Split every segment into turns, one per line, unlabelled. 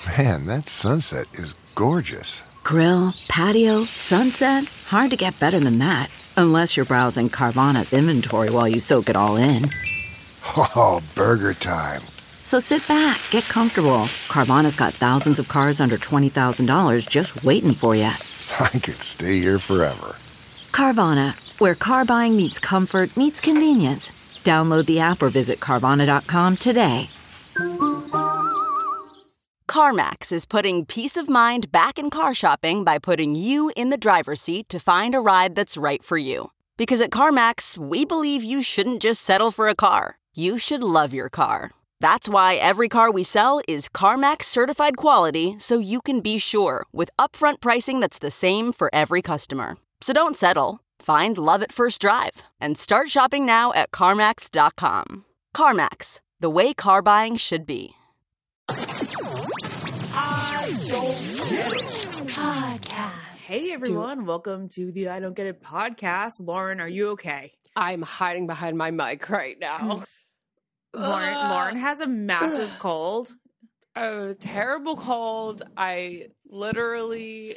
Man, that sunset is gorgeous.
Grill, patio, sunset. Hard to get better than that. Unless you're browsing Carvana's inventory while you soak it all in.
Oh, burger time.
So sit back, get comfortable. Carvana's got thousands of cars under $20,000 just waiting for you.
I could stay here forever.
Carvana, where car buying meets comfort meets convenience. Download the app or visit Carvana.com today.
CarMax is putting peace of mind back in car shopping by putting you in the driver's seat to find a ride that's right for you. Because at CarMax, we believe you shouldn't just settle for a car. You should love your car. That's why every car we sell is CarMax certified quality, so you can be sure with upfront pricing that's the same for every customer. So don't settle. Find love at first drive and start shopping now at CarMax.com. CarMax, the way car buying should be.
Podcast.
Hey everyone, welcome to the I Don't Get It podcast. Lauren, are you okay?
I'm hiding behind my mic right now.
Lauren has a massive cold.
A terrible cold. I literally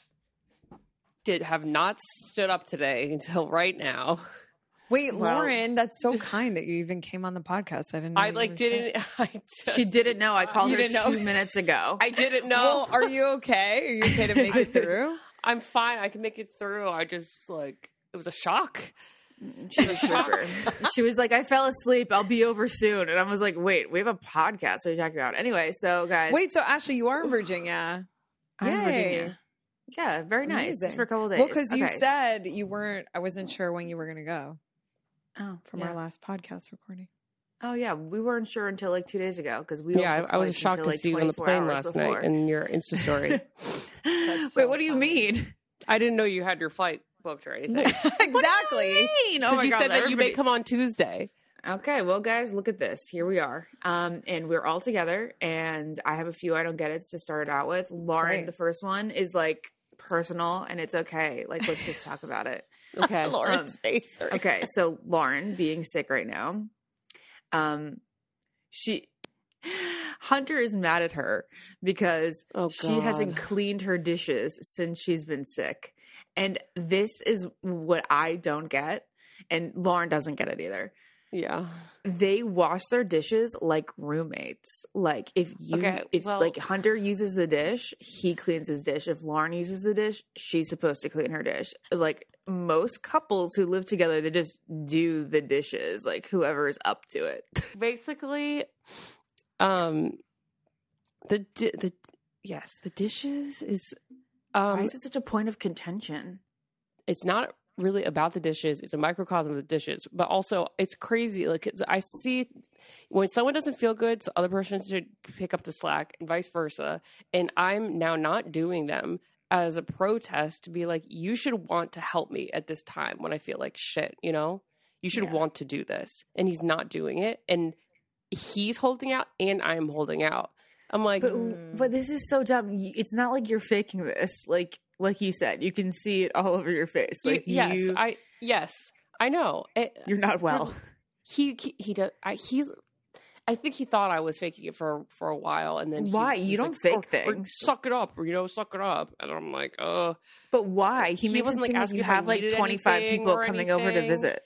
have not stood up today until right now.
Wait,
Well-
Lauren, that's so kind that you even came on the podcast. I didn't know.
I
you
like
were
didn't.
She didn't know. I called
You
her
didn't know?
2 minutes ago.
I didn't know.
Well, are you okay? Are you okay to make it through?
I'm fine. I can make it through. I just it was a shock.
She was sugar. She was like, I fell asleep. I'll be over soon. And I was like, wait, we have a podcast. What are you talking about? Anyway, so guys.
Wait, so Ashley, you are in Virginia.
I'm in
Yay.
Virginia. Yeah, very nice.
Amazing.
Just for a couple of days.
Well, because you
Okay.
said you weren't, I wasn't sure when you were going to go from
yeah.
our last podcast recording.
Oh, yeah. We weren't sure until like 2 days ago because we
Yeah, I was shocked to see you on the plane last night in your Insta story.
Wait, what do you mean?
I didn't know you had your flight booked or anything.
Exactly.
Oh
Because
my
you
God,
said that you may
everybody-
come on Tuesday.
Okay, well, guys, look at this. Here we are. And we're all together, and I have a few I don't get it's to start out with. Lauren,
Great.
the first one is like personal, and it's okay. Like, let's just talk about it.
Okay.
Lauren's face.
Okay, so Lauren being sick right now, Hunter is mad at her because
Oh,
she hasn't
God.
cleaned her dishes since she's been sick. And this is what I don't get, and Lauren doesn't get it either.
Yeah.
They wash their dishes like roommates. Like if like Hunter uses the dish, he cleans his dish. If Lauren uses the dish, she's supposed to clean her dish. Like most couples who live together, they just do the dishes, like whoever is up to it.
Basically, the dishes is
Why is it such a point of contention?
it's not really about the dishes. It's a microcosm of the dishes, but also it's crazy. Like I see when someone doesn't feel good, the other person should pick up the slack and vice versa. And I'm now not doing them as a protest to be like, you should want to help me at this time when I feel like shit, you know, you should want to do this. And he's not doing it. And he's holding out and I'm holding out. I'm like,
But this is so dumb. It's not like you're faking this. Like you said, you can see it all over your face. Like
yes, I know.
you're not well.
He does. I think he thought I was faking it for a while, and then
Why? You don't fake
or
things.
suck it up, or suck it up. And I'm like,
But why? He makes it
wasn't,
seem like
asking
you
if I
have like
needed
25
anything
people
or
coming over to
anything.
visit.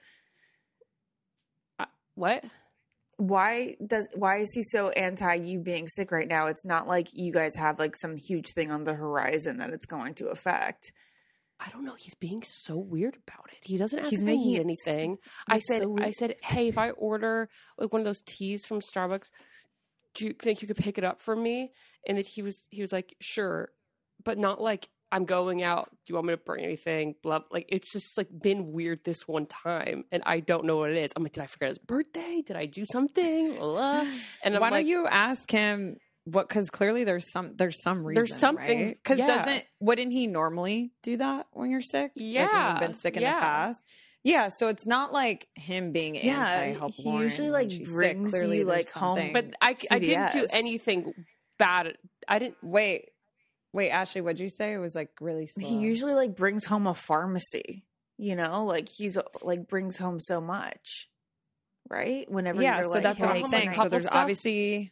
What?
Why is he so anti you being sick right now? It's not like you guys have like some huge thing on the horizon that it's going to affect.
I don't know. He's being so weird about it. He doesn't ask
He's
me
making it
anything.
like
I said,
so weird.
hey, if I order like one of those teas from Starbucks, do you think you could pick it up for me? And that he was like, sure, but not like I'm going out. Do you want me to bring anything? Blah. Like it's just like been weird this one time, and I don't know what it is. I'm like, did I forget his birthday? Did I do something? Blah. And I'm
Why
like,
don't you ask him what? Because clearly there's some reason.
There's something,
Because
yeah.
wouldn't he normally do that when you're sick? Like when
Yeah,
you've been sick in
yeah.
the past. Yeah, so it's not like him being anti-help
he
Lauren
usually
when
like
she's
brings
sick. Clearly
you
there's
like home.
something.
but I didn't do
CVS.
anything bad. I didn't.
Wait, Ashley, what'd you say? It was like really slow.
He usually like brings home a pharmacy, you know, like he's like brings home so much, right? Whenever
yeah,
you're
so
like,
that's what
hey,
I'm saying.
can I-
So there's
stuff?
obviously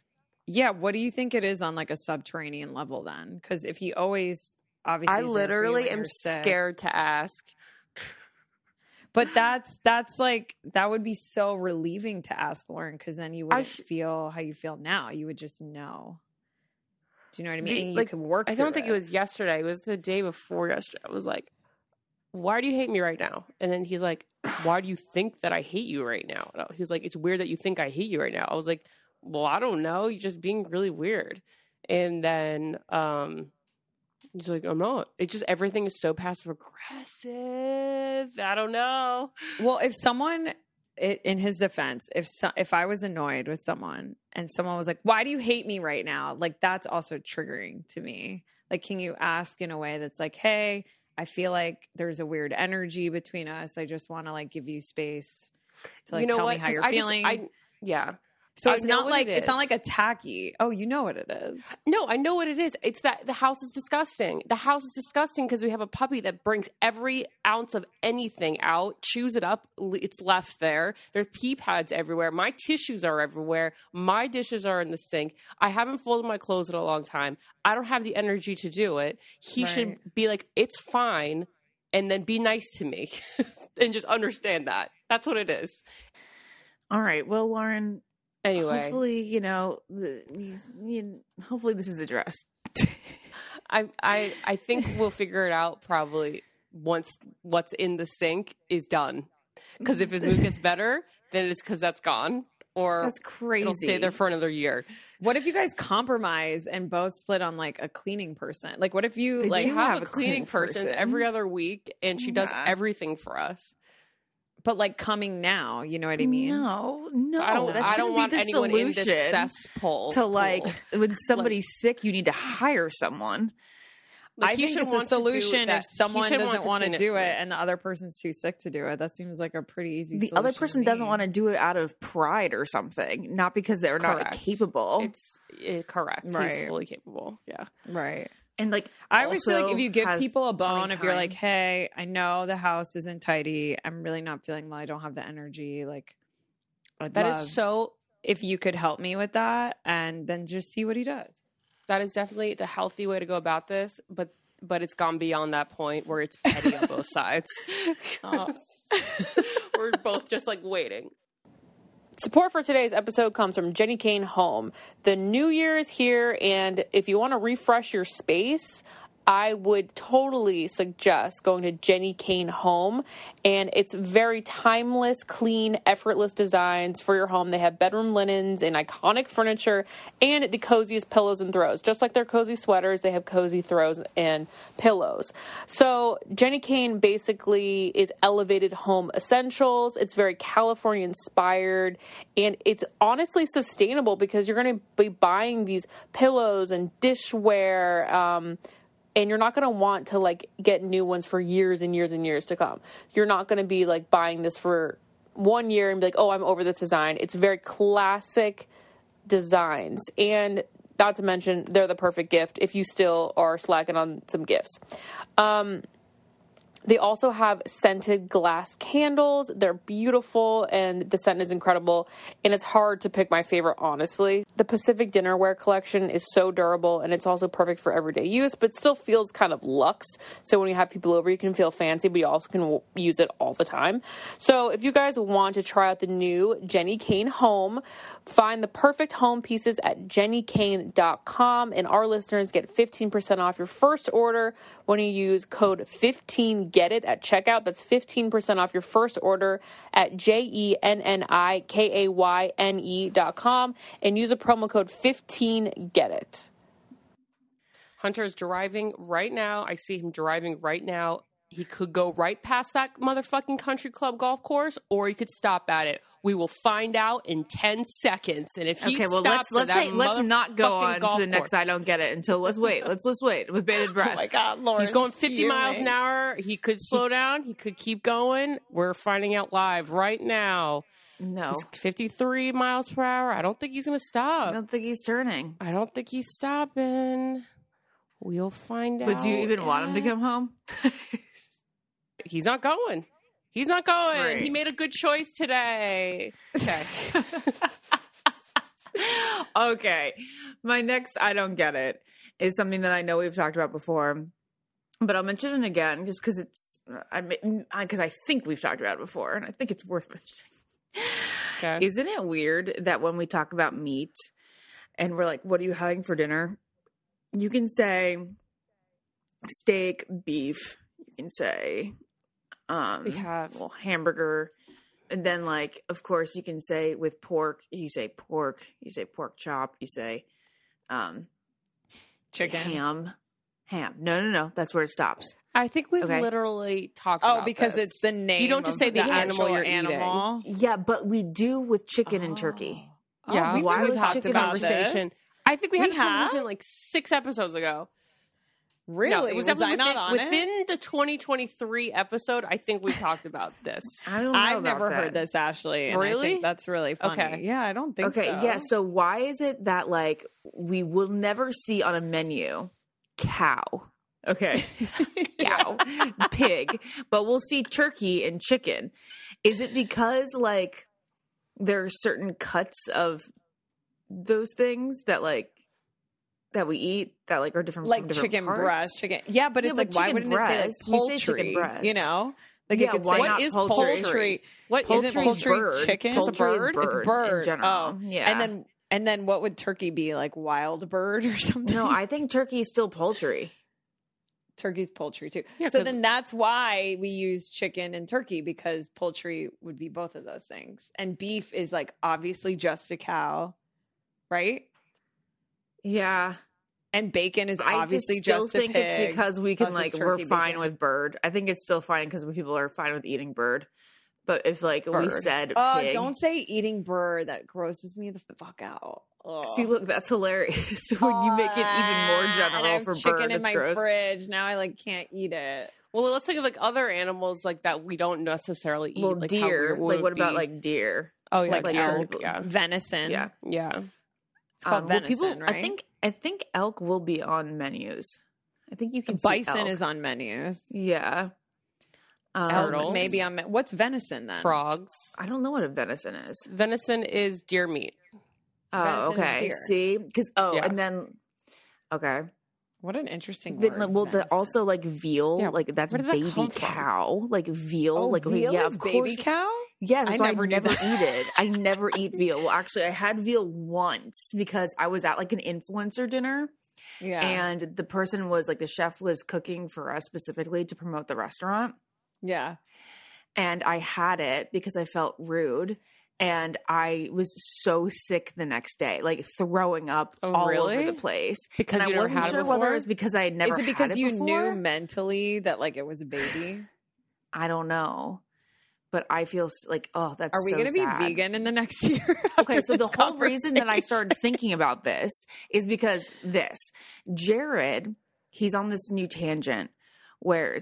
Yeah, what do you think it is on like a subterranean level then? Because if he always obviously,
I literally am scared to ask.
But that's like, that would be so relieving to ask Lauren, because then you wouldn't feel how you feel now. You would just know. Do you know what I mean? And you could work.
I don't think it was yesterday. It was the day before yesterday. I was like, "Why do you hate me right now?" And then he's like, "Why do you think that I hate you right now?" He was like, "It's weird that you think I hate you right now." I was like, "Well, I don't know. You're just being really weird." And then he's like, "I'm not." It's just everything is so passive aggressive. I don't know.
Well, if someone, in his defense, if I was annoyed with someone and someone was like, "Why do you hate me right now?" Like, that's also triggering to me. Like, can you ask in a way that's like, "Hey, I feel like there's a weird energy between us. I just want to like give you space to like tell me how you're feeling."
Yeah.
So it's not like it's not like a tacky. Oh, you know what it is.
No, I know what it is. It's that the house is disgusting. The house is disgusting because we have a puppy that brings every ounce of anything out, chews it up. It's left there. There's pee pads everywhere. My tissues are everywhere. My dishes are in the sink. I haven't folded my clothes in a long time. I don't have the energy to do it. He should be like, "It's fine," and then be nice to me and just understand that. That's what it is.
All right. Well, Lauren.
Anyway,
hopefully, hopefully this is addressed.
I think we'll figure it out probably once what's in the sink is done. Because if his mood gets better, then it's because that's gone. Or
that's crazy.
It'll stay there for another year.
What if you guys compromise and both split on like a cleaning person? Like, what if you
like have a cleaning person every other week and she does everything for us?
But like coming now, you know what I mean?
No.
I don't want anyone in this cesspool.
To like, when somebody's sick, you need to hire someone.
I think it's a solution if someone doesn't want to do it and the other person's too sick to do it. That seems like a pretty easy solution.
The other person doesn't want to do it out of pride or something, not because they're not capable.
It's correct.
Right.
He's fully capable. Yeah.
Right.
And like,
I always feel like if you give people a bone, if you're like, "Hey, I know the house isn't tidy. I'm really not feeling well. I don't have the energy." Like,
that is so.
If you could help me with that, and then just see what he does.
That is definitely the healthy way to go about this, but it's gone beyond that point where it's petty on both sides. We're both just like waiting. Support for today's episode comes from Jenni Kayne Home. The new year is here, and if you want to refresh your space, I would totally suggest going to Jenni Kayne Home, and it's very timeless, clean, effortless designs for your home. They have bedroom linens and iconic furniture and the coziest pillows and throws. Just like their cozy sweaters, they have cozy throws and pillows. So Jenni Kayne basically is elevated home essentials. It's very California inspired, and it's honestly sustainable because you're going to be buying these pillows and dishware, and you're not going to want to like get new ones for years and years and years to come. You're not going to be like buying this for 1 year and be like, "Oh, I'm over this design." It's very classic designs. And not to mention, they're the perfect gift if you still are slacking on some gifts. They also have scented glass candles. They're beautiful, and the scent is incredible, and it's hard to pick my favorite, honestly. The Pacific Dinnerware collection is so durable, and it's also perfect for everyday use, but still feels kind of luxe. So when you have people over, you can feel fancy, but you also can use it all the time. So if you guys want to try out the new Jenni Kayne Home, find the perfect home pieces at jennikayne.com, and our listeners get 15% off your first order when you use code 15GET-IT at checkout. That's 15% off your first order at JENNIKAYNE.com and use a promo code 15GET-IT. Hunter is driving right now. I see him driving right now. He could go right past that motherfucking country club golf course, or he could stop at it. We will find out in 10 seconds. And if he stops
let's not go on to the next I don't get it until let's wait with bated breath.
Oh my God, Lauren.
He's going 50 miles an hour. He could slow down. He could keep going. We're finding out live right now.
No.
He's 53 miles per hour. I don't think he's going to stop.
I don't think he's turning.
I don't think he's stopping. We'll find out.
Would you even want him to come home?
He's not going. He's not going.
Right.
He made a good choice today. Okay.
Okay. My next I don't get it is something that I know we've talked about before, but I'll mention it again just because because I think we've talked about it before and I think it's worth mentioning. Okay. Isn't it weird that when we talk about meat and we're like, what are you having for dinner? You can say steak, beef. You can say hamburger. And then, like, of course, you can say with pork, you say pork chop, you say
chicken.
Ham. No. That's where it stops.
I think we've literally talked about
because
this.
it's the name.
You don't just say the animal you're eating.
Yeah, but we do with chicken and turkey.
Yeah,
we've talked about conversation.
This. I think we had this conversation like 6 episodes ago.
Really? No, it was
definitely
not on
within the 2023 episode. I think we talked about this.
I've
never heard this, Ashley. And
really?
I think that's really funny.
Okay.
Yeah, I don't think so.
Okay, yeah. So why is it that like we will never see on a menu cow? Okay, cow, pig, but we'll see turkey and chicken. Is it because like there are certain cuts of those things that like that we eat that like are different,
like
from different
chicken
parts?
Breast, chicken. Yeah, but it's like why wouldn't it say like poultry? You know, like
yeah,
it could
why
say
not
is
poultry?
What
isn't poultry?
Bird.
Chicken?
Poultry
it's a bird.
Is bird.
It's bird
in general.
Oh,
yeah.
And then what would turkey be, like wild bird or something?
No, I think turkey is still poultry.
Turkey's poultry too.
Yeah,
so then that's why we use chicken and turkey, because poultry would be both of those things. And beef is like obviously just a cow, right?
Yeah.
And bacon is obviously just a pig.
I think it's because we can like we're fine
bacon.
with bird. I think it's still fine because people are fine with eating bird. But if like
bird.
We said pig,
don't say eating bird. That grosses me the fuck out. Ugh.
See, look, that's hilarious. When you make it even more general for
chicken
bird,
in
it's
my
gross.
fridge. Now I like can't eat it.
Well, let's think of like other animals like that we don't necessarily eat.
Well,
like
deer. Like what about like deer?
Oh yeah,
like
deer. Yeah,
venison.
Yeah.
It's called venison, right?
I think elk will be on menus. I think you can see
bison
elk.
is on menus.
Yeah.
Turtles.
Maybe on what's venison then?
Frogs.
I don't know what a venison is.
Venison is deer meat.
Oh, okay. See, because and then
What an interesting
then,
word.
Well, also like veal, like that's baby cow, like veal, like
veal
yeah,
is
of
baby
course.
cow.
Yes,
I
so
never
eat it. I never eat veal. Well, actually, I had veal once because I was at like an influencer dinner.
Yeah.
And the person was like, the chef was cooking for us specifically to promote the restaurant.
Yeah.
And I had it because I felt rude. And I was so sick the next day, like throwing up all over the place.
Because
and I wasn't sure whether it was because I had never had it before.
Is it because you knew mentally that like it was a baby?
I don't know. But I feel like, oh, that's
Are we
so
going to be vegan in the next year?
Okay, so the whole reason that I started thinking about this is because Jared, he's on this new tangent where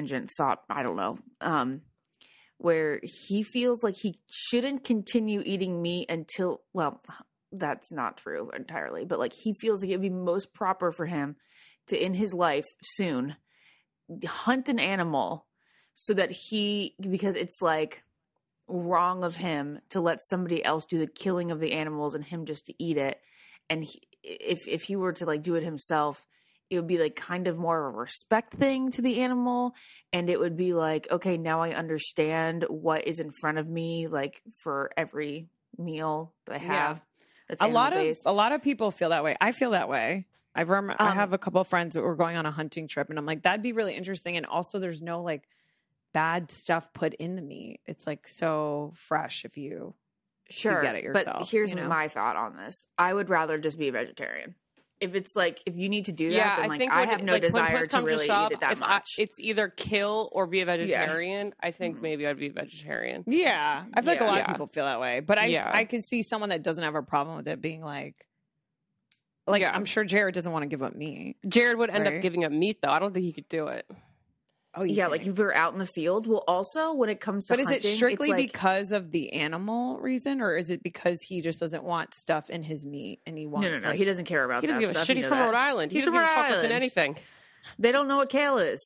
where he feels like he shouldn't continue eating meat until, well, that's not true entirely, but like he feels like it would be most proper for him to, in his life soon, hunt an animal so that because it's like wrong of him to let somebody else do the killing of the animals and him just to eat it. And if he were to like do it himself, it would be like kind of more of a respect thing to the animal. And it would be like, okay, now I understand what is in front of me, like for every meal that I have. That's
a lot of people feel that way. I feel that way. I have a couple of friends that were going on a hunting trip, and I'm like, that'd be really interesting. And also there's no like bad stuff put in the meat. It's like so fresh if you get it yourself.
But here's my thought on this. I would rather just be a vegetarian. If it's like, if you need to do that, then like I have no desire to really eat it that much.
It's either kill or be a vegetarian. I think maybe I'd be a vegetarian.
Yeah. I feel like a lot of people feel that way. But I could see someone that doesn't have a problem with it being like I'm sure Jared doesn't want to give up meat.
Jared would end up giving up meat, though. I don't think he could do it.
Oh, yeah, like if we're out in the field. Well, also when it comes to hunting,
is it strictly because of the animal reason, or is it because he just doesn't want stuff in his meat and he wants?
No, he doesn't care about that.
He doesn't give a shit. He's from Rhode Island. He doesn't give a fuck what's in anything.
They don't know what kale is.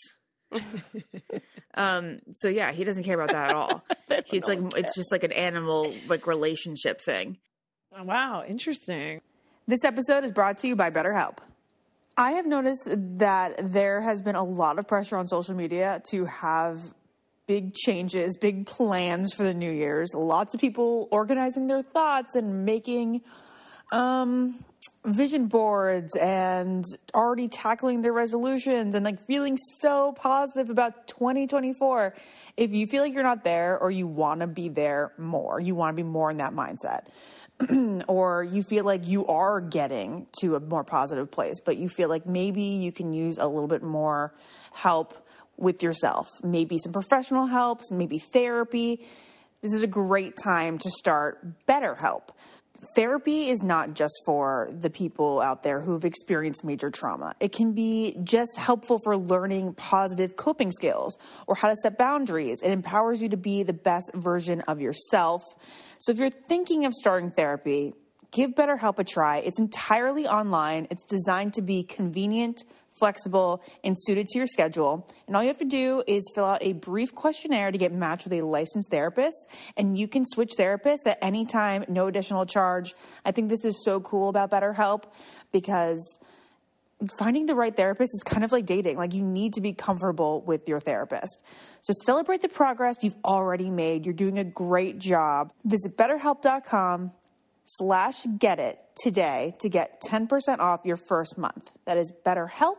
So yeah, he doesn't care about that at all. It's just like an animal like relationship thing.
Oh, wow, interesting.
This episode is brought to you by BetterHelp. I have noticed that there has been a lot of pressure on social media to have big changes, big plans for the New Year's. Lots of people organizing their thoughts and making vision boards and already tackling their resolutions and like feeling so positive about 2024. If you feel like you're not there, or you want to be there more, you want to be more in that mindset, or you feel like you are getting to a more positive place, but you feel like maybe you can use a little bit more help with yourself, maybe some professional help, maybe therapy, this is a great time to start BetterHelp. Therapy is not just for the people out there who've experienced major trauma. It can be just helpful for learning positive coping skills or how to set boundaries. It empowers you to be the best version of yourself. So if you're thinking of starting therapy, give BetterHelp a try. It's entirely online. It's designed to be convenient, flexible, and suited to your schedule. And all you have to do is fill out a brief questionnaire to get matched with a licensed therapist. And you can switch therapists at any time, no additional charge. I think this is so cool about BetterHelp, because finding the right therapist is kind of like dating. Like, you need to be comfortable with your therapist. So celebrate the progress you've already made. You're doing a great job. Visit BetterHelp.com/getit today to get 10% off your first month. That is BetterHelp,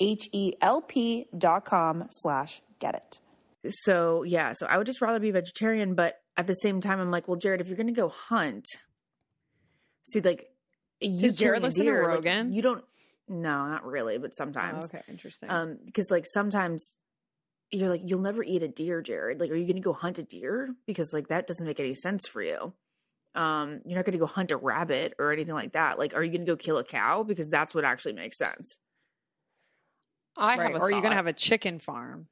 HELP.com/getit. So yeah, so I would just rather be vegetarian, but at the same time, I'm like, well, Jared, if you're going to go hunt, see, like,
does Jared listen to Rogan?
Like, you don't, no, not really, but sometimes.
Oh, okay, interesting.
Because like sometimes you're like, you'll never eat a deer, Jared. Like, are you going to go hunt a deer? Because like that doesn't make any sense for you. You're not going to go hunt a rabbit or anything like that. Like, are you going to go kill a cow? Because that's what actually makes sense.
Or are you going to have a chicken farm?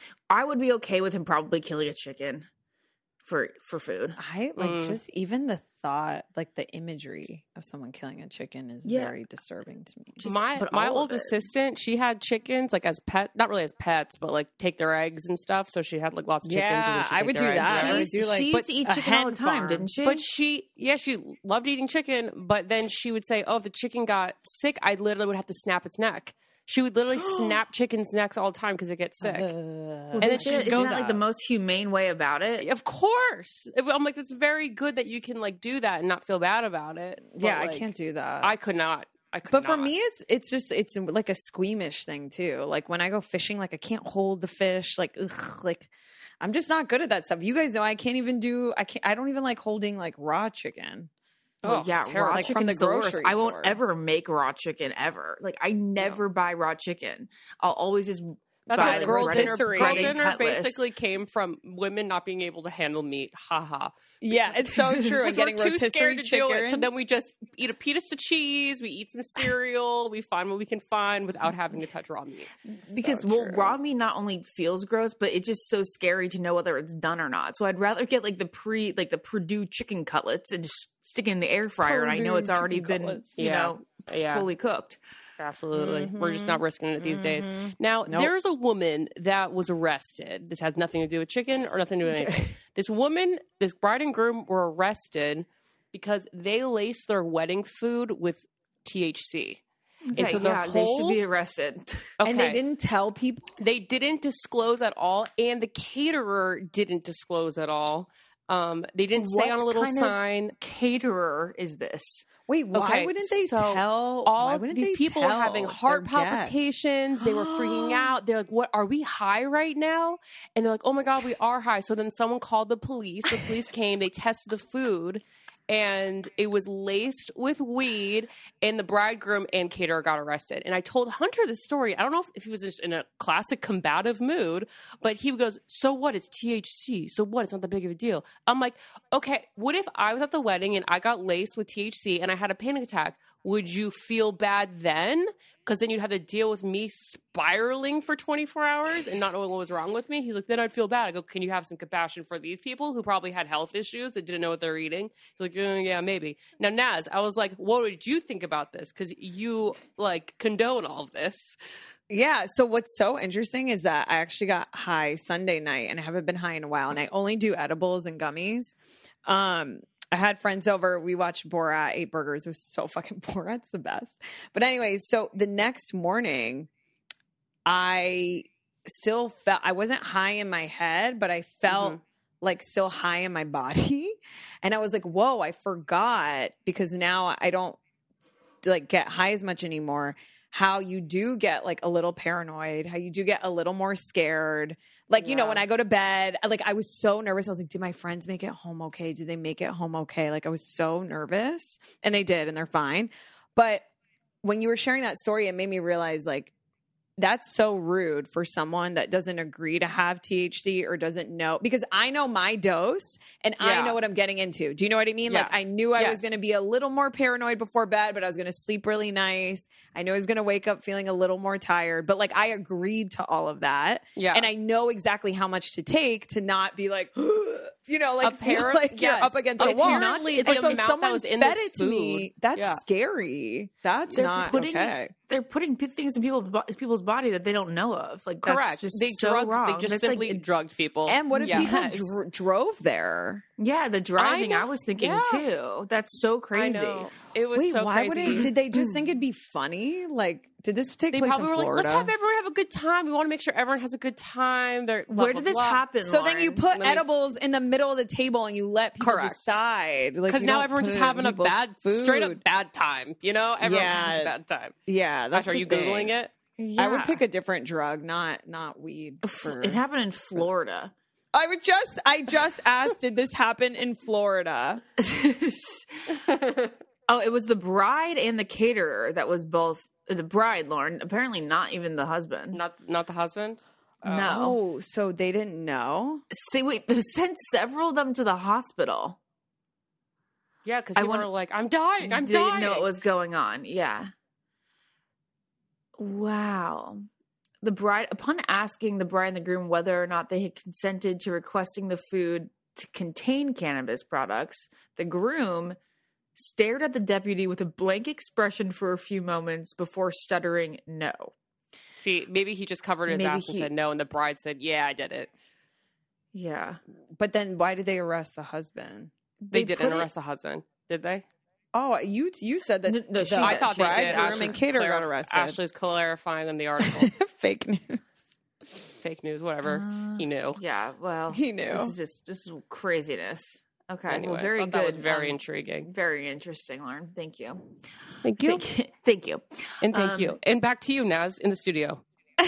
I would be okay with him probably killing a chicken for food.
I like just even the thought, like the imagery of someone killing a chicken is very disturbing to me.
My old assistant, she had chickens like as pet, not really as pets, but like take their eggs and stuff. So she had like lots of chickens.
Yeah, I would do that.
She used to eat chicken all the time, didn't she?
But she loved eating chicken. But then she would say, "Oh, if the chicken got sick, I literally would have to snap its neck." She would literally snap chickens' necks all the time because it gets sick.
And then she just goes like the most humane way about it.
Of course. I'm like, it's very good that you can like do that and not feel bad about it. But,
yeah,
like,
I can't do that.
I could not.
But for me, it's like a squeamish thing too. Like when I go fishing, like I can't hold the fish. Like, ugh, like I'm just not good at that stuff. You guys know I don't even like holding like raw chicken.
Oh, yeah, raw
like
chicken
from the
is the worst.
grocery
I won't
store.
ever make raw chicken ever. Like, I never buy raw chicken. I'll always just
That's
buy
like
the
girl
breaded
dinner
cutlass.
basically came from women not being able to handle meat. Ha.
Yeah, it's so true. And getting
we're too scared
rotisserie
to do it.
chicken.
So then we just eat a piece of cheese, we eat some cereal, we find what we can find without having to touch raw meat.
Because raw meat not only feels gross, but it's just so scary to know whether it's done or not. So I'd rather get like the Purdue chicken cutlets and just stick it in the air fryer, and I know it's already been fully cooked.
Absolutely. We're just not risking it these days. Now, there's a woman that was arrested. This has nothing to do with chicken or nothing to do with anything. This bride and groom were arrested because they laced their wedding food with THC.
Okay,
and so
they should be arrested.
Okay. And they didn't tell people?
They didn't disclose at all, and the caterer didn't disclose at all. They didn't say on a little sign.
Caterer is this?
Wait, why wouldn't they tell?
All these people were having heart palpitations. They were freaking out. They're like, "What? Are we high right now?" And they're like, "Oh my God, we are high." So then someone called the police. The police came. They tested the food, and it was laced with weed, and the bridegroom and caterer got arrested. And I told Hunter this story. I don't know if he was just in a classic combative mood, but he goes, "So what? It's THC. So what? It's not that big of a deal." I'm like, okay, what if I was at the wedding and I got laced with THC and I had a panic attack? Would you feel bad then? Because then you'd have to deal with me spiraling for 24 hours and not knowing what was wrong with me. He's like, then I'd feel bad. I go, can you have some compassion for these people who probably had health issues that didn't know what they're eating? He's like, yeah, maybe. Now, Naz, I was like, what would you think about this? Because you like condone all of this.
Yeah. So what's so interesting is that I actually got high Sunday night and I haven't been high in a while. And I only do edibles and gummies. I had friends over. We watched Borat, ate burgers. It was so fucking Borat's the best. But anyway, so the next morning, I still felt, I wasn't high in my head, but I felt like still high in my body. And I was like, whoa, I forgot, because now I don't like get high as much anymore, how you do get like a little paranoid, how you do get a little more scared. Like, you know, when I go to bed, like I was so nervous. I was like, did my friends make it home okay? Did they make it home okay? Like I was so nervous, and they did, and they're fine. But when you were sharing that story, it made me realize like, that's so rude for someone that doesn't agree to have THC or doesn't know, because I know my dose and I know what I'm getting into. Do you know what I mean? Yeah. Like I knew I was going to be a little more paranoid before bed, but I was going to sleep really nice. I knew I was going to wake up feeling a little more tired, but like I agreed to all of that. Yeah. And I know exactly how much to take to not be like, you know, like feel like you're up against a wall.
Apparently, the amount someone that was in
fed
this
it to me. That's scary. That's not okay.
They're putting things in people's body that they don't know of. Like, that's
correct.
Just
they
so wrong.
They just simply drugged people.
And what if people drove there?
Yeah, the driving. I was thinking too. That's so crazy.
I know. It was so
why
crazy.
Did they just think it'd be funny? Like, did this take place in Florida?
Like, let's have everyone have a good time. We want to make sure everyone has a good time.
Where did this happen,
So then you put edibles in the middle of the table and you let people decide.
Because
like,
now everyone's just having a straight up bad time. You know, everyone's having a bad time.
Yeah, that's
Are you Googling it?
Yeah. I would pick a different drug, not weed.
It happened in Florida.
I just asked, did this happen in Florida?
Oh, it was the bride and the caterer that was both the bride, Lauren. Apparently not even the husband.
Not the husband?
No.
Oh, so they didn't know?
See, wait, they sent several of them to the hospital.
Yeah, because people were like, I'm dying. They didn't
know what was going on. Yeah. Wow. The bride, upon asking the bride and the groom whether or not they had consented to requesting the food to contain cannabis products, the groom stared at the deputy with a blank expression for a few moments before stuttering no.
See, maybe he just covered his ass and said no, and the bride said, yeah, I did it.
Yeah.
But then why did they arrest the husband?
They didn't arrest the husband, did they?
Oh, you said that.
No,
I
thought they did.
Groom and caterer got arrested.
Ashley's clarifying in the article.
Fake
news, whatever. He knew.
Yeah, well,
he knew.
This is craziness. Okay,
anyway,
well, very good.
That was very intriguing.
Very interesting, Lauren. Thank you.
Thank you.
Thank you.
And thank you. And back to you, Naz, in the studio.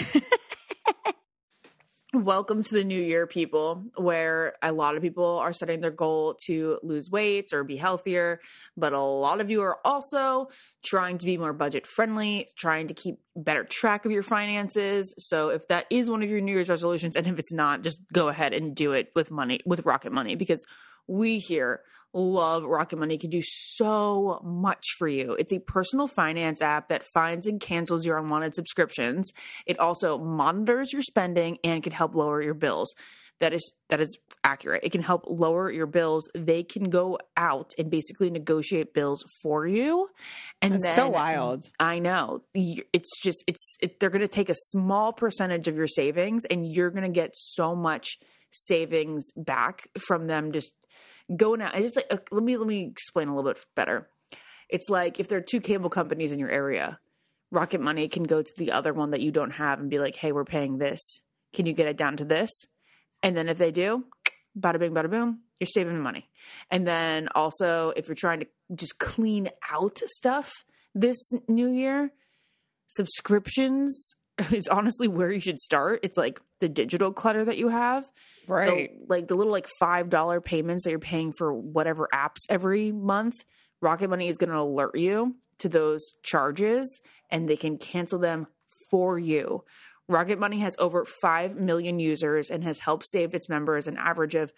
Welcome to the new year, people, where a lot of people are setting their goal to lose weight or be healthier, but a lot of you are also trying to be more budget friendly, trying to keep better track of your finances. So if that is one of your New Year's resolutions, and if it's not, just go ahead and do it with Rocket Money, because we here love Rocket Money. It can do so much for you. It's a personal finance app that finds and cancels your unwanted subscriptions. It also monitors your spending and can help lower your bills. That is accurate. It can help lower your bills. They can go out and basically negotiate bills for you. And
it's so wild.
I know. They're going to take a small percentage of your savings, and you're going to get so much savings back from them just going out. It's just like, let me explain a little bit better. It's like if there are two cable companies in your area, Rocket Money can go to the other one that you don't have and be like, hey, we're paying this. Can you get it down to this? And then if they do, bada bing, bada boom, you're saving money. And then also, if you're trying to just clean out stuff this new year, subscriptions is honestly where you should start. It's like the digital clutter that you have.
Right.
The little $5 payments that you're paying for whatever apps every month. Rocket Money is going to alert you to those charges, and they can cancel them for you. Rocket Money has over 5 million users and has helped save its members an average of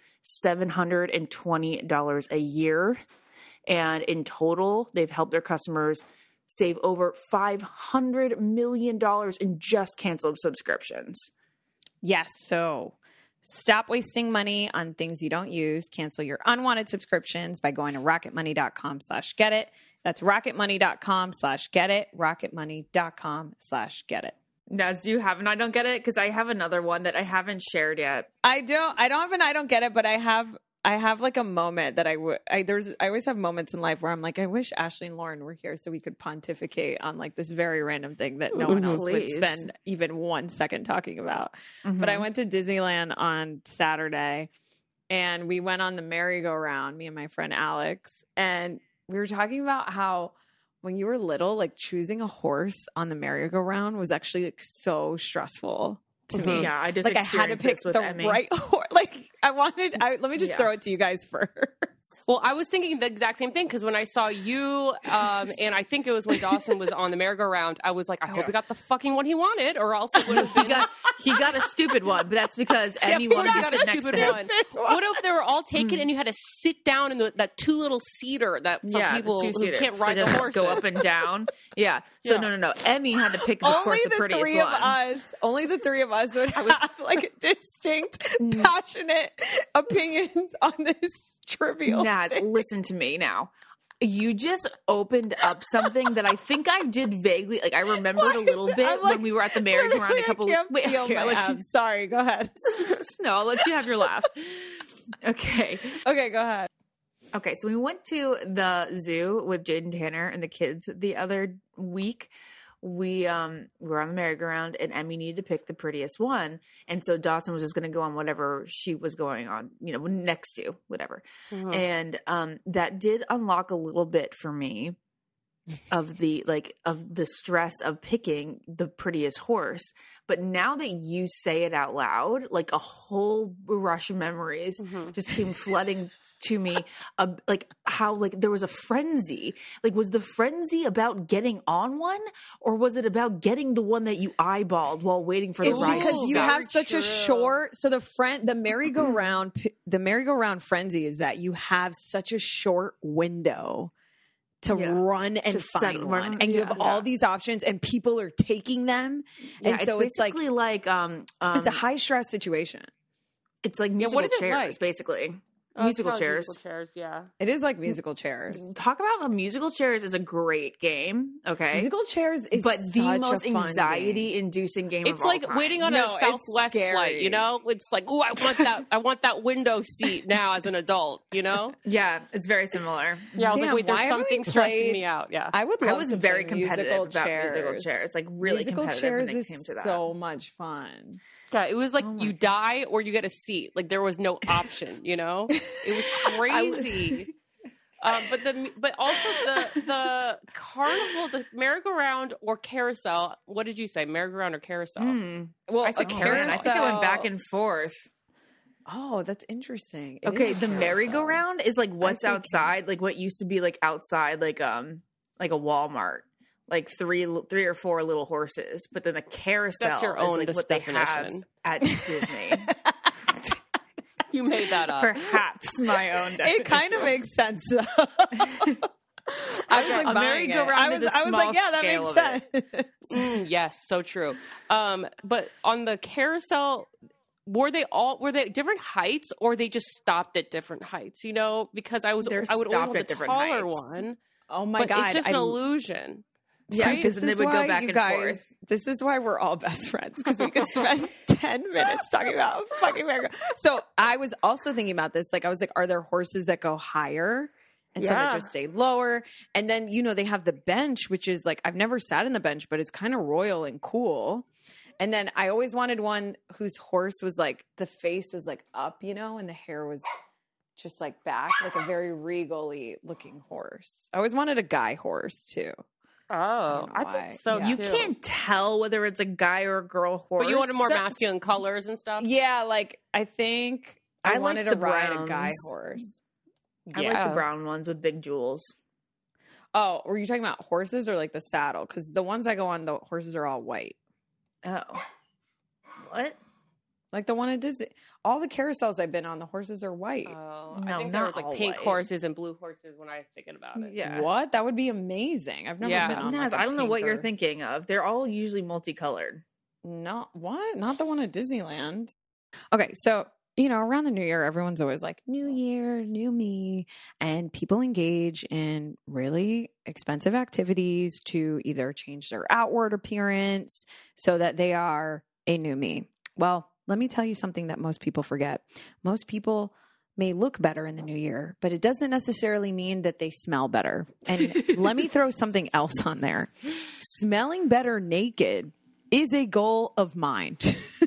$720 a year. And in total, they've helped their customers save over $500 million in just canceled subscriptions.
Yes, so stop wasting money on things you don't use. Cancel your unwanted subscriptions by going to rocketmoney.com/getit. That's rocketmoney.com/getit. rocketmoney.com/getit.
Naz, do you have an I don't get it? Because I have another one that I haven't shared yet.
I don't have an I don't get it, but I have I have like a moment that I always have moments in life where I'm like, I wish Ashley and Lauren were here so we could pontificate on like this very random thing that no one else would spend even 1 second talking about. But I went to Disneyland on Saturday and we went on the merry-go-round, me and my friend Alex, and we were talking about how when you were little, like choosing a horse on the merry-go-round was actually like so stressful to me.
Yeah, I just
like I had to pick the right horse. Like let me just throw it to you guys first.
Well, I was thinking the exact same thing because when I saw you, and I think it was when Dawson was on the merry-go-round, I was like, I hope he got the fucking one he wanted, or else it would have been...
he got a stupid one, but that's because Emmy wanted to sit next to him.
What if they were all taken and you had to sit down in that 2-little-seater that for people who can't ride the horses?
Go up and down. Yeah. So no. Emmy had to pick, of course, the prettiest one.
Only the three of us would have like distinct, passionate opinions on this trivial.
Naz, listen to me now. You just opened up something that I think I did vaguely. Like I remembered a little bit when we were at the merry-go-round a couple.
Sorry, go ahead.
No, I'll let you have your laugh. Okay,
go ahead.
Okay, so we went to the zoo with Jade and Tanner and the kids the other week. We were on the merry-go-round and Emmy needed to pick the prettiest one. And so Dawson was just going to go on whatever she was going on, next to, whatever. Mm-hmm. And that did unlock a little bit for me of the stress of picking the prettiest horse. But now that you say it out loud, like a whole rush of memories just came flooding to me, like how like there was a frenzy. Like, was the frenzy about getting on one, or was it about getting the one that you eyeballed while waiting for the ride?
Because you have such a short. So the merry-go-round frenzy is that you have such a short window to run and find one, and you have all these options, and people are taking them, and so it's like it's a high stress situation.
It's like musical chairs, basically. Musical chairs.
Musical chairs, yeah.
It is like musical chairs.
Talk about musical chairs is a great game. Okay.
Musical chairs is
the most anxiety-inducing game
it's
of all
like
time.
waiting on a Southwest flight, It's like, oh, I want that window seat now as an adult,
Yeah, it's very similar.
Yeah, I was like, wait, there's something stressing me out. Yeah.
I was very competitive about musical chairs. Like really competitive when it came to that.
So much fun.
Yeah, it was like you die or you get a seat. Like there was no option, It was crazy. But also the carnival, the merry-go-round or carousel. What did you say, merry-go-round or carousel?
Well, I said carousel. I think I went back and forth.
Oh, that's interesting.
Okay, the merry-go-round is like what's outside, like what used to be like outside, like a Walmart. Like three or four little horses, but then the carousel
That's your own
is like what
definition.
They have at Disney.
You made that up.
Perhaps my own definition.
It kind of makes sense, though. I was like,
a merry-go-round is a small
that makes
sense. Yes, so true. But on the carousel, were they different heights, or they just stopped at different heights? Because I would always want the taller one.
Oh my God,
it's just an illusion.
Yeah, because then they would go back and forth.
This is why we're all best friends, because we could spend 10 minutes talking about fucking America. So I was also thinking about this. Like, I was like, are there horses that go higher and some that just stay lower? And then, they have the bench, which is like, I've never sat in the bench, but it's kind of royal and cool. And then I always wanted one whose horse was like, the face was like up, and the hair was just like back, like a very regally looking horse. I always wanted a guy horse too.
Oh, I think so.
You can't tell whether it's a guy or a girl horse.
But you wanted more masculine colors and stuff?
Yeah, like I think I wanted to ride a guy horse.
I like the brown ones with big jewels.
Oh, were you talking about horses or like the saddle? Because the ones I go on, the horses are all white.
Oh. What?
Like the one at Disney. All the carousels I've been on, the horses are white.
Oh, I think there was like pink horses and blue horses when I was thinking about it.
Yeah. What? That would be amazing. I've never been on
Naz, I don't know what you're thinking of. They're all usually multicolored.
No, what? Not the one at Disneyland. Okay, so, around the new year, everyone's always like, new year, new me. And people engage in really expensive activities to either change their outward appearance so that they are a new me. Well, let me tell you something that most people forget. Most people may look better in the new year, but it doesn't necessarily mean that they smell better. And let me throw something else on there. Smelling better naked is a goal of mine.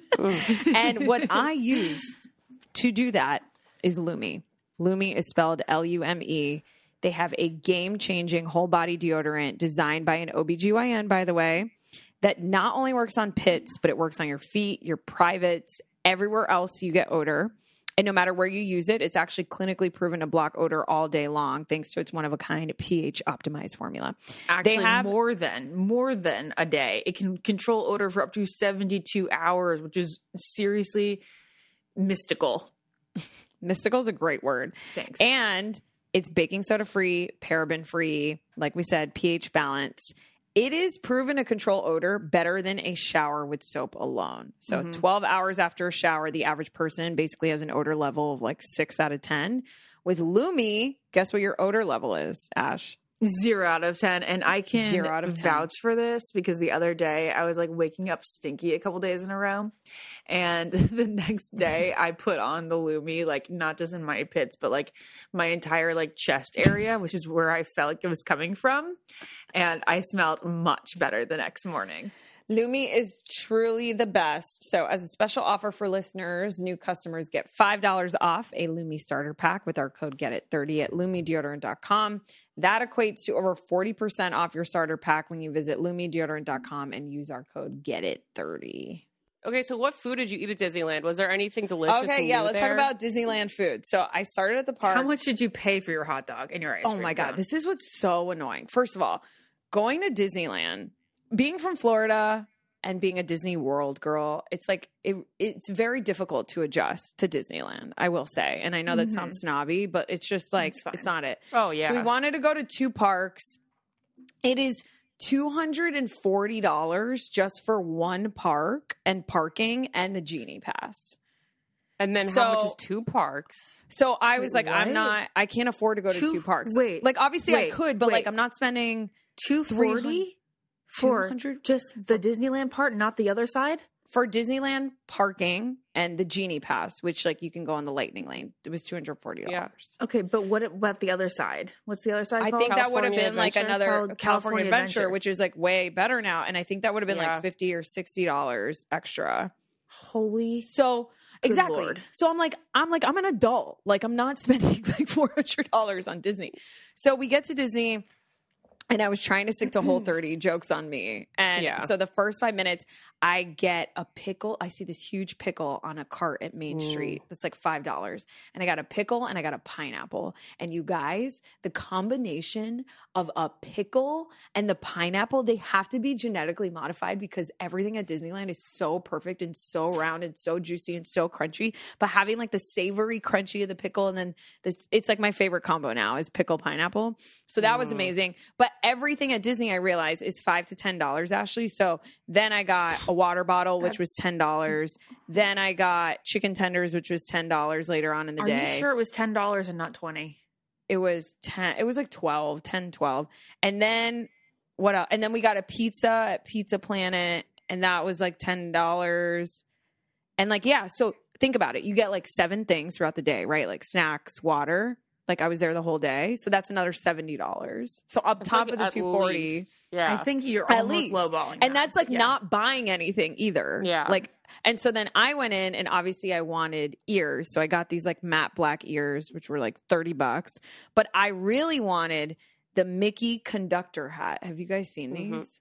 And what I use to do that is Lume. Lume is spelled Lume. They have a game-changing whole body deodorant designed by an OBGYN, by the way, that not only works on pits, but it works on your feet, your privates, everywhere else you get odor. And no matter where you use it, it's actually clinically proven to block odor all day long, thanks to its one-of-a-kind pH-optimized formula.
Actually, they have more than a day. It can control odor for up to 72 hours, which is seriously mystical.
Mystical is a great word.
Thanks.
And it's baking soda free, paraben free, like we said, pH balanced. It is proven to control odor better than a shower with soap alone. So 12 hours after a shower, the average person basically has an odor level of like 6 out of 10. With Lume, guess what your odor level is, Ash?
0 out of 10. And I can vouch for this because the other day I was like waking up stinky a couple days in a row. And the next day I put on the Lume, like not just in my pits, but like my entire like chest area, which is where I felt like it was coming from. And I smelled much better the next morning.
Lume is truly the best. So as a special offer for listeners, new customers get $5 off a Lume starter pack with our code GETIT30 at LumeDeodorant.com. That equates to over 40% off your starter pack when you visit LumeDeodorant.com and use our code GETIT30.
Okay, so what food did you eat at Disneyland? Was there anything delicious?
Okay, yeah, let's talk about Disneyland food. So I started at the park.
How much did you pay for your hot dog and your ice cream?
Oh my God, this is what's so annoying. First of all, going to Disneyland, being from Florida and being a Disney World girl, it's like it's very difficult to adjust to Disneyland, I will say. And I know that sounds snobby, but it's just like it's not it.
Oh yeah.
So we wanted to go to 2 parks. It is $240 just for 1 park and parking and the Genie Pass.
And then how much is 2 parks?
So I was like, I can't afford to go to 2 parks. Like obviously I could, but like I'm not spending
$240 for just the Disneyland part, not the other side?
For Disneyland parking and the Genie Pass, which like you can go on the Lightning Lane, it was $240.
Yeah. Okay, but what about the other side? What's the other side
I
called?
think that would have been like another
California Adventure,
which is like way better now. And I think that would have been like $50 or $60 extra.
Holy
Exactly.
Lord.
So I'm an adult. Like I'm not spending like $400 on Disney. So we get to Disney. And I was trying to stick to Whole30, jokes on me. And so the first 5 minutes, I get a pickle. I see this huge pickle on a cart at Main Street. That's like $5. And I got a pickle and I got a pineapple. And you guys, the combination of a pickle and the pineapple, they have to be genetically modified because everything at Disneyland is so perfect and so round and so juicy and so crunchy. But having like the savory crunchy of the pickle and then it's like my favorite combo now is pickle pineapple. So that was amazing. But everything at Disney, I realize, is $5 to $10, Ashley. So then I got a water bottle, which was $10. Then I got chicken tenders, which was $10 later on in the day.
Are you sure it was $10 and not $20?
It was 10. It was like 12, 10, 12. And then what else? And then we got a pizza at Pizza Planet, and that was like $10. And like, yeah, so think about it. You get like 7 things throughout the day, right? Like snacks, water. Like I was there the whole day. So that's another $70. So up top of the $240.
Yeah. I think you're almost lowballing.
And that's like not buying anything either.
Yeah.
Like, and so then I went in and obviously I wanted ears. So I got these like matte black ears, which were like $30. But I really wanted the Mickey conductor hat. Have you guys seen these?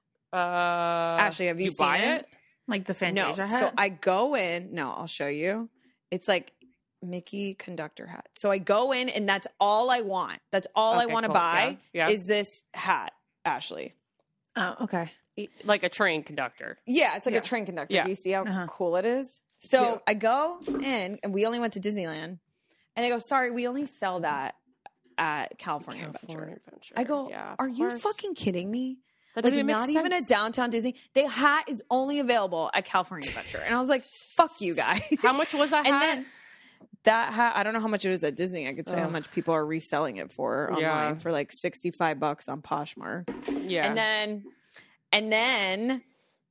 Ashley, have you seen it?
Like the Fantasia hat?
So I go in. No, I'll show you. It's like Mickey conductor hat. So I go in and that's all I want. That's all I want to buy is this hat, Ashley.
Oh, okay.
Like a train conductor.
Yeah, it's like a train conductor. Yeah. Do you see how cool it is? So I go in and we only went to Disneyland and they go, sorry, we only sell that at California Adventure. I go, are you fucking kidding me?
That
like not even at downtown Disney. The hat is only available at California Adventure. And I was like, fuck you guys.
How much was that hat?
And then that hat, I don't know how much it is at Disney. I could tell you how much people are reselling it for online for like $65 on Poshmark.
Yeah.
And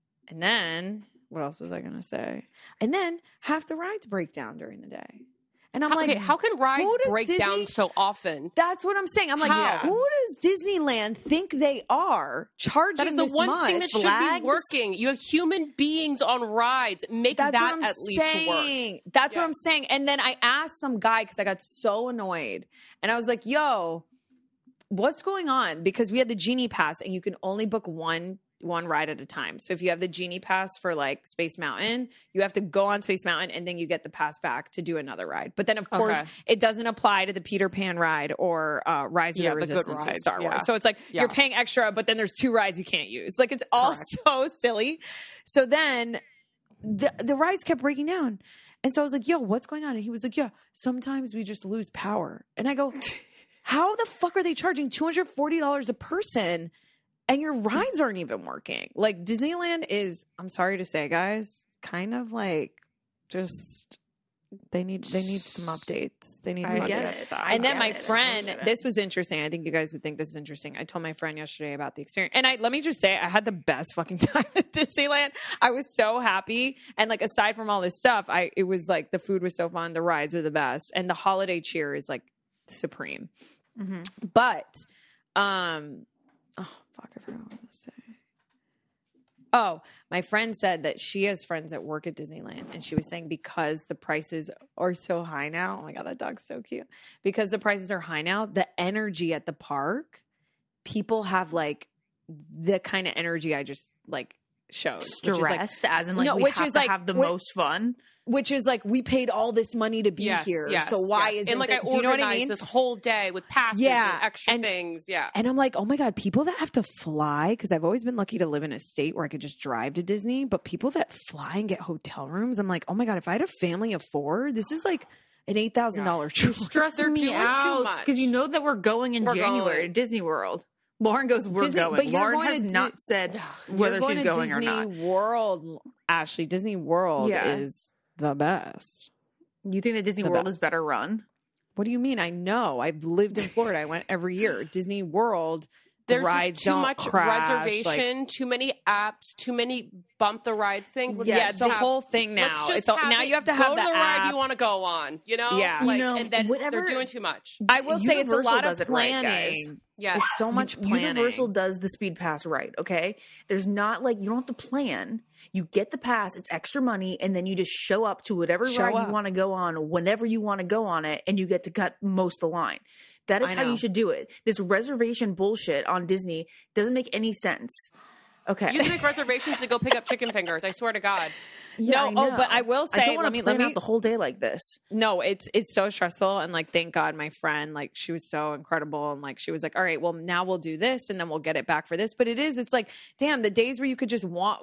then what else was I going to say? And then half the rides break down during the day. And I'm like,
how can rides break down so often?
That's what I'm saying. I'm like, who does Disneyland think they are charging this much?
That is the one thing that should be working. You have human beings on rides. Make that at least work.
That's what I'm saying. And then I asked some guy because I got so annoyed. And I was like, yo, what's going on? Because we had the Genie Pass and you can only book one ride at a time. So if you have the Genie Pass for like Space Mountain, you have to go on Space Mountain and then you get the pass back to do another ride. But then of course it doesn't apply to the Peter Pan ride or Rise of the Resistance in Star Wars. So it's like you're paying extra, but then there's 2 rides you can't use. Like it's all so silly. So then the rides kept breaking down. And so I was like, yo, what's going on? And he was like, yeah, sometimes we just lose power. And I go, how the fuck are they charging $240 a person? And your rides aren't even working. Like Disneyland is, I'm sorry to say, guys, kind of like just they need some updates. They need to get it. And then my friend, this was interesting. I think you guys would think this is interesting. I told my friend yesterday about the experience. And let me just say, I had the best fucking time at Disneyland. I was so happy. And like aside from all this stuff, it was like the food was so fun, the rides were the best, and the holiday cheer is like supreme. Mm-hmm. But oh, fuck, I forgot what I was going to say. Oh, my friend said that she has friends that work at Disneyland. And she was saying because the prices are so high now. Oh, my God, that dog's so cute. Because the prices are high now, the energy at the park, people have like the kind of energy I just like showed.
Stressed, as in like we have to have the most fun.
Which is like, we paid all this money to be here. So why isn't
and like I organized, you know what I mean? This whole day with passes and extra things. Yeah.
And I'm like, oh my God, people that have to fly, because I've always been lucky to live in a state where I could just drive to Disney, but people that fly and get hotel rooms, I'm like, oh my God, if I had a family of 4, this is like an $8,000 trip.
You're stressing me out because you know that we're going in January to Disney World. Lauren goes, we're going. But Lauren has not said whether she's going or not.
Disney World, Ashley, Disney World is the best.
You think that Disney World is better run?
What do you mean? I know. I've lived in Florida. I went every year. Disney World,
there's
rides
just too much
crash,
reservation, too many apps, too many bump the ride things.
It's the whole thing now. Now you have to have
the ride you want to go on. You know, and then they're doing too much.
I will say it's a lot of planning.
Right,
yeah, it's so much planning.
Universal does the Speed Pass right. Okay, there's not like you don't have to plan. You get the pass, it's extra money, and then you just show up to whatever ride you want to go on, whenever you want to go on it, and you get to cut most of the line. That is how you should do it. This reservation bullshit on Disney doesn't make any sense. Okay.
You have to make reservations to go pick up chicken fingers. I swear to God.
Yeah,
but I will say,
I don't want to plan out the whole day like this.
No, it's so stressful, and like, thank God, my friend, like, she was so incredible, and like, she was like, all right, well, now we'll do this, and then we'll get it back for this. But it's like, damn, the days where you could just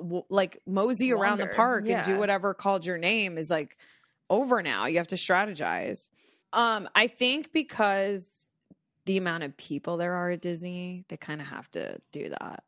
mosey around the park and do whatever called your name is like over now. You have to strategize. I think because the amount of people there are at Disney, they kind of have to do that.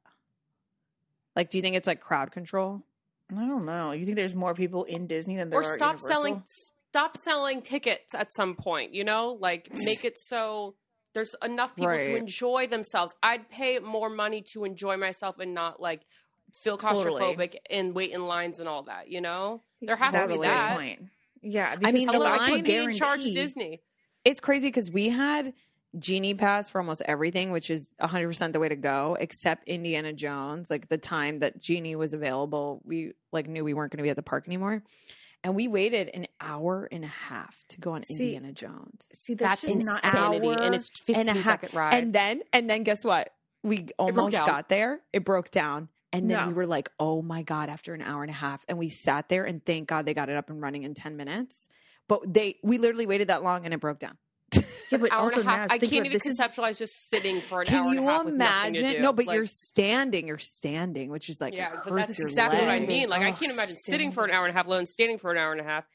Like, do you think it's like crowd control?
I don't know. You think there's more people in Disney than there are at Universal?
Stop selling tickets at some point, you know? Like, make it so there's enough people to enjoy themselves. I'd pay more money to enjoy myself and not, like, feel claustrophobic and wait in lines and all that, you know? There has to be that.
Point. Yeah.
I mean, the line
be in charge of Disney.
It's crazy because we had Genie Pass for almost everything, which is 100% the way to go, except Indiana Jones. Like the time that Genie was available, we like knew we weren't going to be at the park anymore. And we waited an hour and a half to go on Indiana Jones.
See, that's
insanity. And it's 15-second ride.
And then guess what? We almost got there. It broke down. And then we were like, oh my God, after an hour and a half. And we sat there and thank God they got it up and running in 10 minutes. But we literally waited that long and it broke down.
Yeah, but
hour and a half. I can't even conceptualize just sitting for an hour and a half.
Can you imagine? No, but like, you're standing, which is like,
but that's exactly what I mean. Like, I can't imagine sitting for an hour and a half, let alone standing for an hour and a half.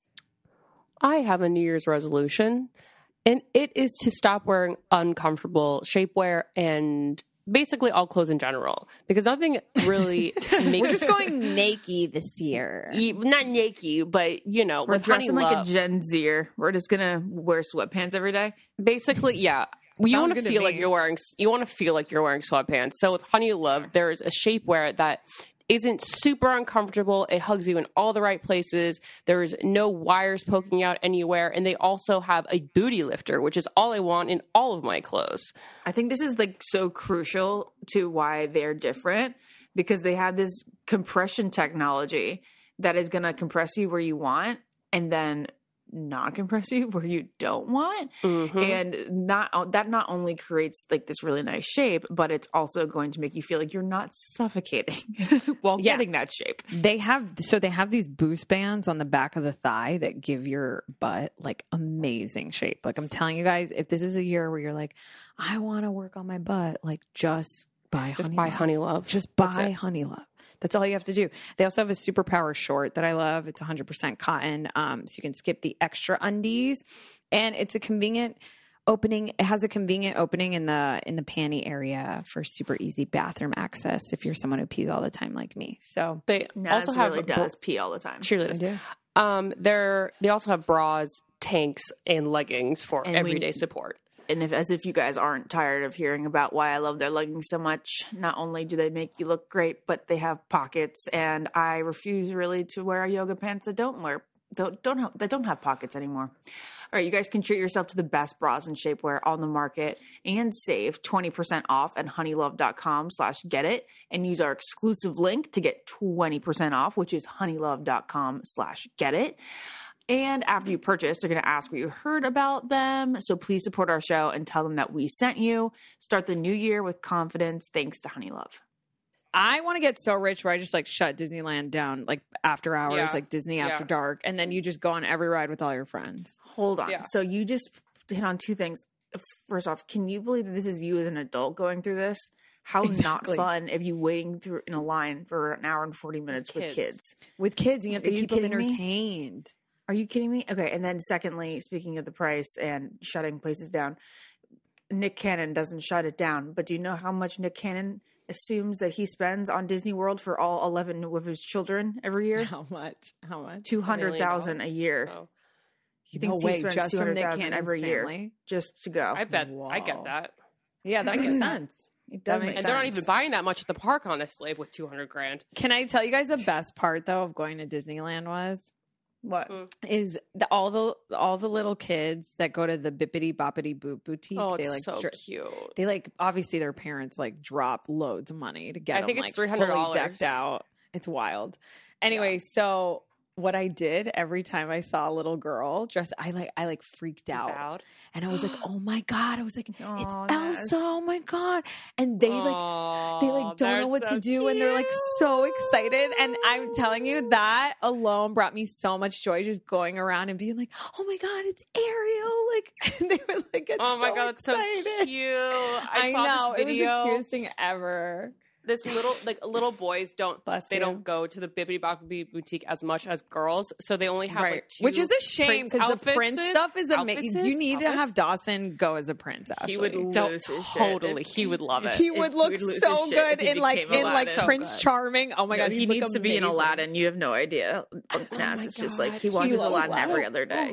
I have a New Year's resolution, and it is to stop wearing uncomfortable shapewear and basically all clothes in general, because nothing really makes...
We're just going naked this year.
Not naked, but, you know,
we're dressing like a Gen Zer. We're just going to wear sweatpants every day.
Basically, yeah. You want to feel like you're wearing sweatpants. So with Honey Love, there's a shapewear that isn't super uncomfortable. It hugs you in all the right places. There's no wires poking out anywhere. And they also have a booty lifter, which is all I want in all of my clothes.
I think this is like so crucial to why they're different, because they have this compression technology that is going to compress you where you want and then not compress you where you don't want. Mm-hmm. And that not only creates like this really nice shape, but it's also going to make you feel like you're not suffocating while getting that shape.
They have these boost bands on the back of the thigh that give your butt like amazing shape. Like I'm telling you guys, if this is a year where you're like, I want to work on my butt, like just buy Honeylove. Just buy Honeylove. That's all you have to do. They also have a Superpower short that I love. It's 100% cotton. So you can skip the extra undies, and it's a convenient opening. It has a convenient opening in the panty area for super easy bathroom access if you're someone who pees all the time like me. So
they also have
really does pee all the time.
Surely do. They also have bras, tanks, and leggings for everyday support.
And as if you guys aren't tired of hearing about why I love their leggings so much, not only do they make you look great, but they have pockets. And I refuse really to wear yoga pants that don't have pockets anymore. All right, you guys can treat yourself to the best bras and shapewear on the market and save 20% off at honeylove.com/getit and use our exclusive link to get 20% off, which is honeylove.com/getit. And after you purchase, they're going to ask what you heard about them. So please support our show and tell them that we sent you. Start the new year with confidence thanks to Honeylove.
I want to get so rich where I just like shut Disneyland down like after hours, like Disney After Dark. And then you just go on every ride with all your friends.
Hold on. Yeah. So you just hit on two things. First off, can you believe that this is you as an adult going through this? How not fun if you waiting through in a line for an hour and 40 minutes with kids.
With kids, and you have to keep them entertained.
Are you kidding me? Okay. And then secondly, speaking of the price and shutting places down, Nick Cannon doesn't shut it down. But do you know how much Nick Cannon assumes that he spends on Disney World for all 11 of his children every year?
How much?
$200,000 a year.
Oh.
He thinks he spends $200,000 every year just to go.
I bet. Whoa. I get that.
Yeah, that makes sense.
It does make sense.
And they're not even buying that much at the park on a slave with $200,000.
Can I tell you guys the best part though of going to Disneyland was?
What
is all the little kids that go to the Bippity Boppity Boop boutique?
Oh, it's so cute.
They like obviously their parents like drop loads of money to get.
I think
them,
it's $300
decked out. It's wild. Anyway, so what I did every time I saw a little girl dressed, I freaked out. And I was like, oh my God. I was like, it's Elsa. Oh my God. And they don't know what to do. Cute. And they're like so excited. And I'm telling you, that alone brought me so much joy, just going around and being like, oh my God, it's Ariel. Like they would like get
my God,
excited.
It's so cute. I
know,
saw this video.
It was the cutest thing ever.
This little boys don't go to the Bippity Boppity boutique as much as girls, so they only have like two,
which is a shame because the prince stuff is amazing. You need to have Dawson go as a prince. Ashley.
He would lose his
totally. He would love it.
He would look so good in Prince Charming. Oh my God,
he needs to be in Aladdin. You have no idea. Nas is just like he watches Aladdin every other day.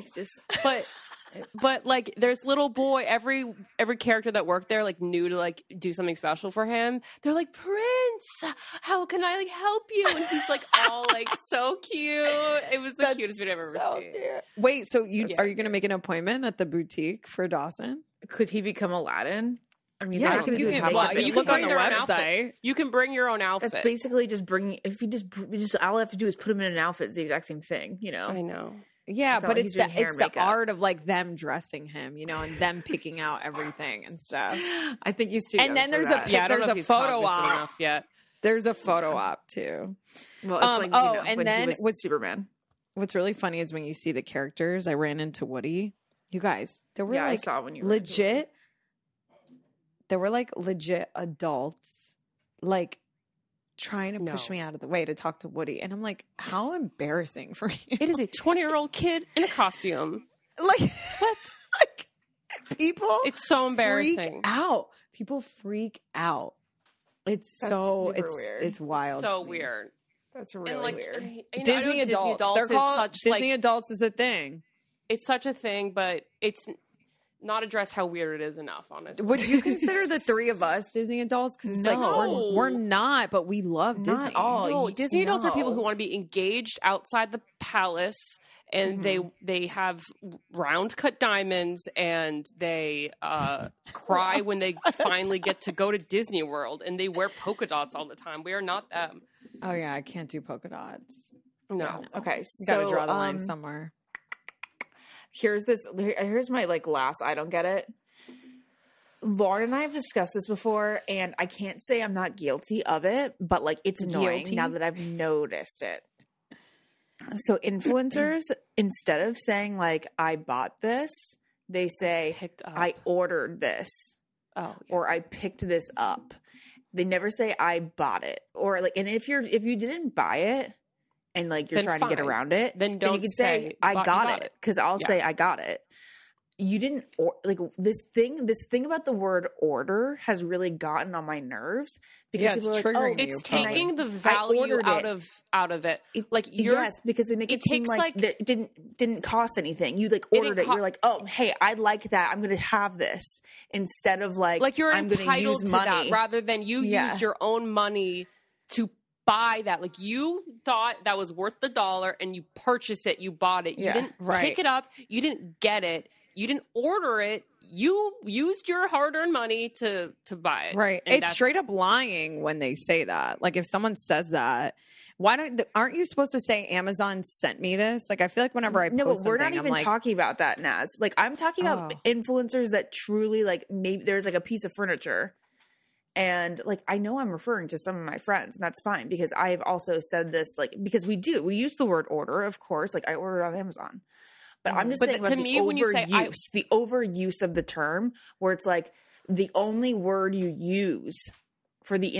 But like there's little boy, every character that worked there like knew to like do something special for him. They're like, Prince, how can I like help you? And he's like all like so cute. It was the cutest video I've ever seen.
Cute. Wait, so are you going to make an appointment at the boutique for Dawson?
Could he become Aladdin? I mean,
yeah, you can bring their website.
You can bring your own outfit.
That's basically just bringing. If you just all I have to do is put him in an outfit. It's the exact same thing, you know.
I know.
Yeah, but it's the art of like them dressing him, you know, and them picking out everything and stuff.
I think he's too.
And then there's a photo op. There's a photo op too.
Well, it's and then with Superman.
What's really funny is when you see the characters. I ran into Woody. You guys, there were
I saw when you
legit. There were like legit adults, like. Trying to push me out of the way to talk to Woody. And I'm like, how embarrassing for you.
It is a 20-year-old kid in a costume.
Like, what? Like, people.
It's so embarrassing.
Freak out. People freak out. It's weird. It's wild.
So weird.
That's really weird.
Disney adults. They're called Disney adults is a thing.
It's such a thing, but it's not addressed how weird it is enough, honestly.
Would you consider the three of us Disney adults? Because it's like we're not, but we love Disney.
Not all.
No, Disney adults are people who want to be engaged outside the palace, and they have round cut diamonds, and they cry when they finally get to go to Disney World, and they wear polka dots all the time. We are not them.
Oh yeah, I can't do polka dots.
No.
Okay,
You gotta draw the line somewhere.
Here's my like last I don't get it. Lauren and I have discussed this before, and I can't say I'm not guilty of it, but like it's annoying now that I've noticed it. So influencers, instead of saying like I bought this, they say I ordered this. Or I picked this up. They never say I bought it. Or like, and if you didn't buy it and like you're trying to get around it, then you can say I got it, because I'll say I got it. You didn't like this thing about the word order has really gotten on my nerves, because
it's
people are like,
it's taking the value out of it. Like
yes, because they make it seem like that it didn't cost anything. You like ordered it. You're like, oh hey, I like that. I'm going to have this, instead of like
you're
I'm
entitled
use
to
money.
that, rather than you used your own money to buy that. Like you thought that was worth the $1 and you purchased it. You bought it. You didn't pick it up. You didn't get it. You didn't order it. You used your hard-earned money to buy it.
Right. And it's straight up lying when they say that. Like if someone says that, aren't you supposed to say Amazon sent me this? Like I feel like whenever I post
but we're
something,
not even talking about that, Naz. Like I'm talking about influencers that truly like, maybe there's like a piece of furniture, and like I know I'm referring to some of my friends, and that's fine, because I've also said this, like, because we use the word order, of course. Like I ordered on Amazon. But I'm just saying about the overuse of the term, where it's like the only word you use for the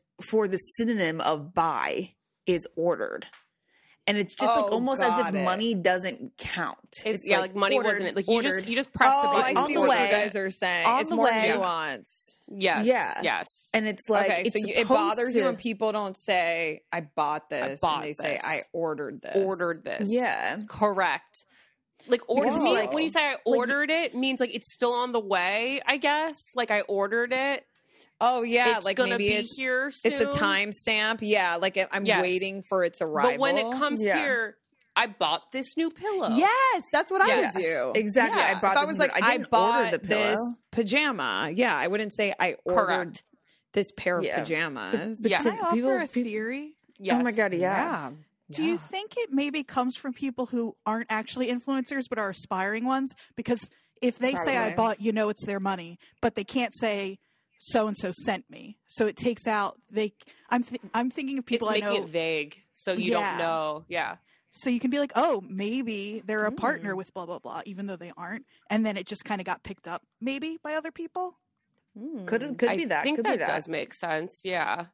synonym of buy is ordered. And it's just like almost as if money doesn't count.
It's like, like money wasn't it. Like you just press the button.
I see what you guys are saying. It's more nuanced.
Yes.
Yeah.
Yes.
And it's like,
okay, so it bothers you when people don't say I bought this, and they say I ordered this.
Yeah.
Correct. Like, because when you say I ordered it, means like it's still on the way, I guess. Like I ordered it.
Oh yeah,
it's
like
gonna
maybe
be here soon.
It's a timestamp. Yeah, like I'm waiting for its arrival.
But when it comes here, I bought this new pillow.
Yes, that's what I would do.
Exactly.
Yeah. I bought this pajama. Yeah, I wouldn't say I ordered this pair of pajamas.
Can I offer a theory?
Yes. Oh my god, yeah.
Do you think it maybe comes from people who aren't actually influencers but are aspiring ones? Because if they say I bought, it's their money, but they can't say so and so sent me. So it takes out I'm thinking of people I know.
It's making it vague, so you don't know. Yeah.
So you can be like, oh, maybe they're a partner with blah blah blah, even though they aren't, and then it just kind of got picked up maybe by other people.
Could be that.
I think
could
that
be that
does make sense. Yeah.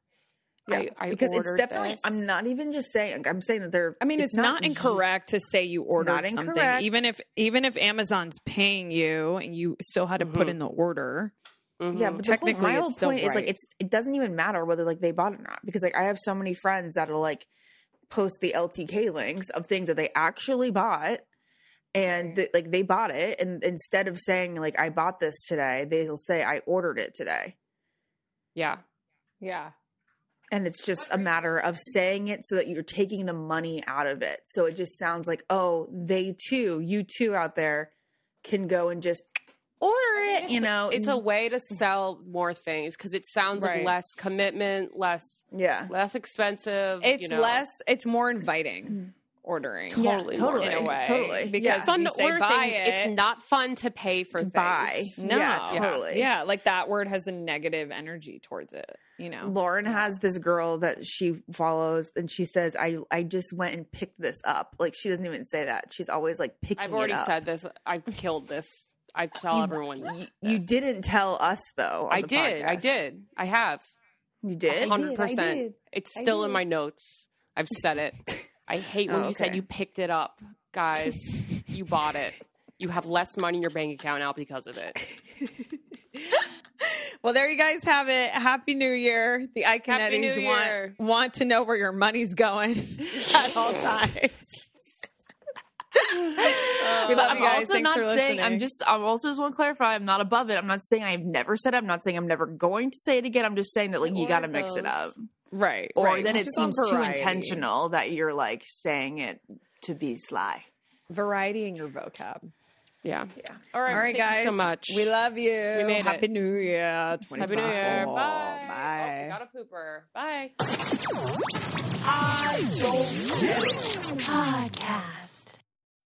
I
because it's definitely.
This.
I'm not even just saying. I'm saying that they're.
I mean, it's not incorrect to say you ordered something, even if Amazon's paying you and you still had to put in the order.
Yeah, but technically, my whole point is like it doesn't even matter whether like they bought it or not, because like I have so many friends that'll like post the LTK links of things that they actually bought, and like they bought it, and instead of saying like I bought this today, they'll say I ordered it today.
Yeah.
And it's just a matter of saying it so that you're taking the money out of it. So it just sounds like, oh, you too out there can go and just order it,
It's a way to sell more things, because it sounds like less commitment, less expensive.
It's more inviting. Ordering
totally
in a way,
totally,
because
it's fun to order things. It's not fun to pay for things.
Buy.
No,
totally.
Yeah, like that word has a negative energy towards it.
Lauren has this girl that she follows, and she says, "I just went and picked this up." Like she doesn't even say that. She's always like picking.
I've already
it up.
said this. I killed this. I tell everyone.
You didn't tell us though.
I did. I have.
You did?
100%. It's still in my notes. I've said it. I hate when you said you picked it up. Guys, you bought it. You have less money in your bank account now because of it.
Well, there you guys have it. Happy New Year. The Iconetties want to know where your money's going at all times. We love you guys.
Also
Thanks
not
for
saying.
listening.
I'm also just want to clarify. I'm not above it. I'm not saying I've never said it. I'm not saying I'm never going to say it again. I'm just saying that like you got to mix it up,
right?
Or
right.
then it seems too intentional that you're like saying it to be sly.
Variety in your vocab.
Yeah.
All right,
thank
guys.
you so much.
We love you.
We made
Happy
it.
New Year.
Happy New Year. Bye.
Bye.
Oh, we got a pooper. Bye.
I don't get it.